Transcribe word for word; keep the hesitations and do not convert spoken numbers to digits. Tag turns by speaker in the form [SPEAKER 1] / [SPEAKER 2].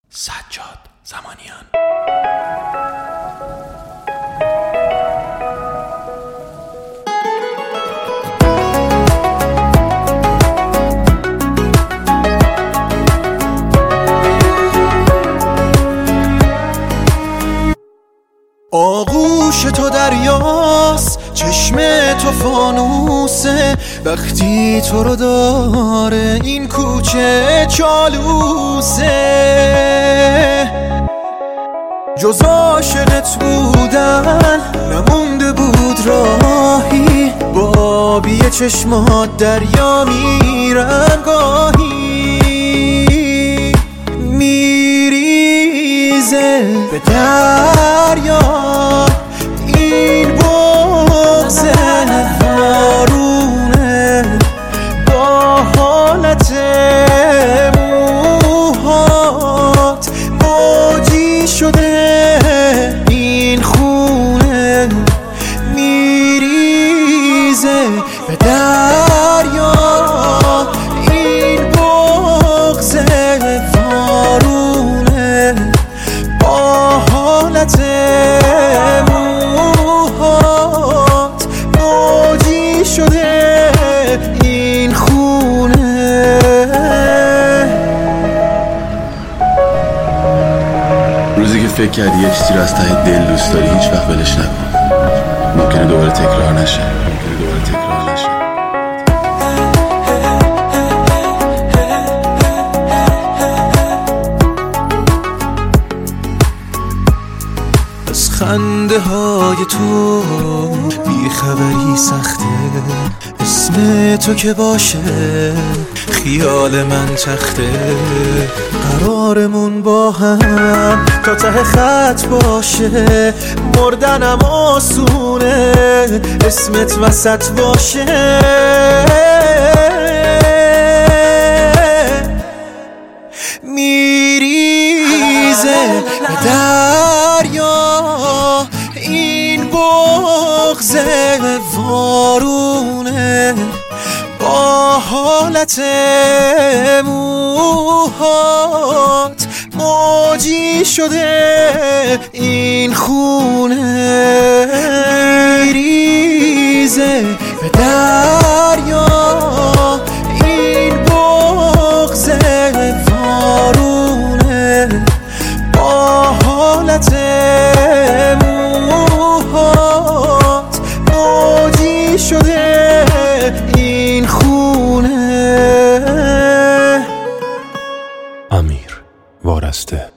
[SPEAKER 1] سجاد زمانیان.
[SPEAKER 2] آغوش تو دریاست، چشم تو فانوسه، وقتی تو رو داره این کوچه چالوسه. جز عاشقت بودن نمونده بود راهی، با آبی چشمات دریا میرم گاهی، میریزه به دریا این بغض وارونه، با حالت موهات موجی شده این خونه، میریزه به دریا این بغض وارونه، با حالت موهات موجی شده این خونه.
[SPEAKER 3] روزی که فکر کردی یه چیزی رو از ته دل دوست داری هیچ وقت ولش نکن، ممکنه دوباره تکرار نشه، ممکنه دوباره تکرار نشه.
[SPEAKER 2] از خنده های تو بی خبری سخته، اسم تو که باشه خیال من تخته، قرارمون با هم تا ته خط باشه، مردنم آسونه اسمت وسط باشه، میریزه به دریا این بغض وارونه، با حالت موهات موجی شده این خونه، میریزه به دریا این بغض وارونه، با حالت موهات موجی شده این خونه.
[SPEAKER 1] امیر وارسته.